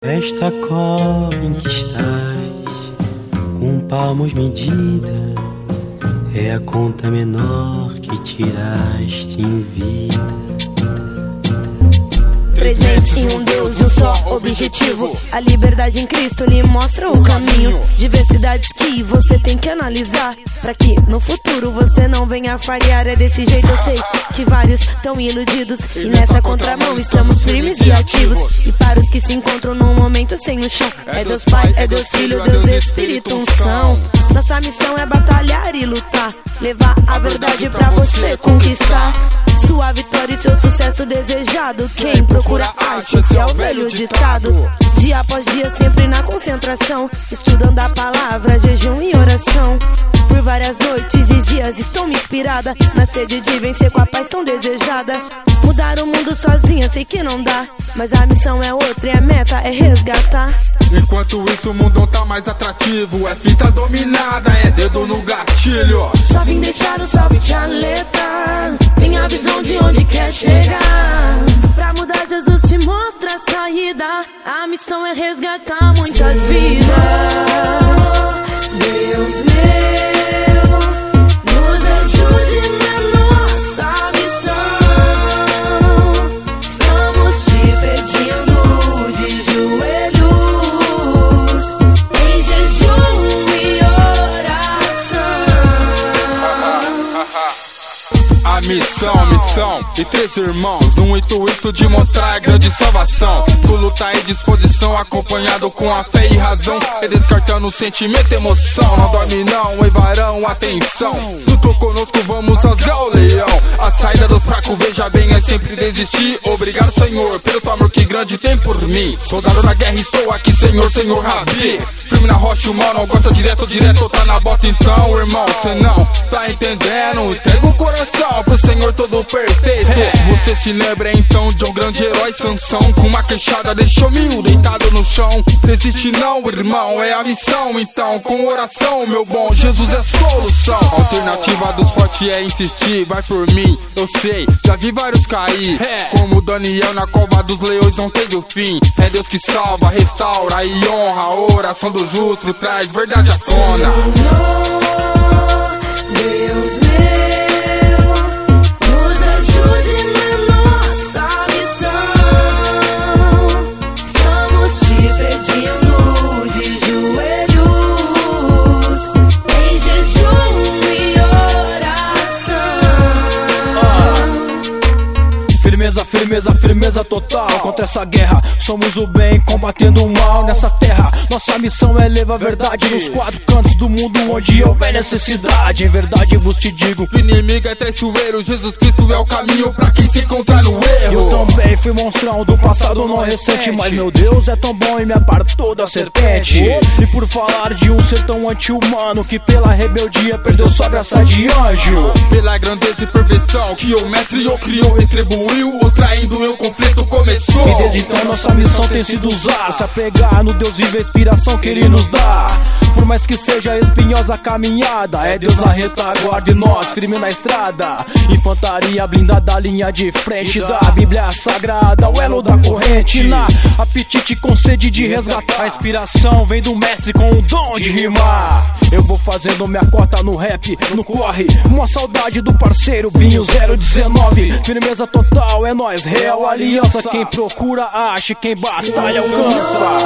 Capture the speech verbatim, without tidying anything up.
Esta cova em que estás, com palmos medida, é a conta menor que tiraste em vida. Três mentes em um Deus e um só objetivo. A liberdade em Cristo lhe mostra o caminho. Diversidades que você tem que analisar, pra que no futuro você não venha falhar. É desse jeito, eu sei que vários tão iludidos, e nessa contramão estamos firmes e ativos. E para os que se encontram num momento sem o chão, é Deus Pai, é Deus Filho, Deus Espírito, unção. Nossa missão é batalhar e lutar, levar a verdade pra você conquistar. Sua vitória e seu sucesso desejado. Quem procura arte, esse é o velho ditado. Dia após dia, sempre na concentração, estudando a palavra, jejum e oração. Por várias noites e dias estou me inspirada, na sede de vencer com a paz tão desejada. Mudar o mundo sozinha sei que não dá, mas a missão é outra e a meta é resgatar. Enquanto isso o mundo tá mais atrativo, é fita dominada, é dedo no gatilho. Só vim deixar um salve te alertar, minha visão de onde quer chegar. Pra mudar Jesus te mostra a saída, a missão é resgatar muitas vidas. Deus meu, nos ajude na nossa missão. Estamos te pedindo de joelhos, em jejum e oração. A missão, missão e três irmãos, num intuito de mostrar a grande salvação. Com luta e disposição, acompanhado com a fé e razão, e descartando o sentimento e emoção. Não dorme não, Eivarão, atenção. Junto conosco vamos rasgar o leão. A saída dos fracos, veja bem, é sempre desistir. Obrigado, Senhor, pelo teu amor que grande tem por mim. Soldado na guerra, estou aqui, Senhor, Senhor Rabi. Firme na rocha, humano, gosta direto, direto, tá na bota então, irmão. Cê não tá entendendo, entrega o coração pro Senhor todo perfeito. Você se lembra então de um grande herói, Sansão, com uma queixada deixou-me deitado no chão. Desiste não, irmão, é a missão então. Com oração, meu bom, Jesus é a solução. A alternativa dos fortes é insistir, vai por mim, eu sei, já vi vários cair. Como Daniel na cova dos leões não teve o fim. É Deus que salva, restaura e honra. A oração do justo traz verdade à tona. Deus meu, nos ajude na nossa missão. Estamos te pedindo de joelhos, em jejum e oração. Firmeza, firmeza, firmeza total. Contra essa guerra, somos o bem combatendo o mal nessa terra. Nossa missão é levar a verdade nos quatro cantos do mundo onde houver necessidade. Em verdade vos te digo, o inimigo é traiçoeiro, Jesus Cristo é o caminho pra quem se encontrar no erro. Eu também fui monstrão do passado não recente, mas meu Deus é tão bom e me apartou da serpente. E por falar de um ser tão anti-humano, que pela rebeldia perdeu sua graça de anjo. Pela grandeza e perfeição que o mestre o criou, retribuiu, o traindo e o conflito começou. E desde então nossa missão tem sido usar, se apegar no Deus vivo, a inspiração que Ele nos dá. Por mais que seja espinhosa a caminhada, é Deus na retaguarda e nós firme na estrada. Infantaria blindada, linha de frente da Bíblia Sagrada, o elo da corrente. Na apetite com sede de resgatar, a inspiração vem do mestre com o dom de rimar. Eu vou fazendo minha cota no rap, no corre, uma saudade do parceiro Binho zero dezenove. Firmeza total, é nós, real aliança. Quem procura acha, quem batalha alcança.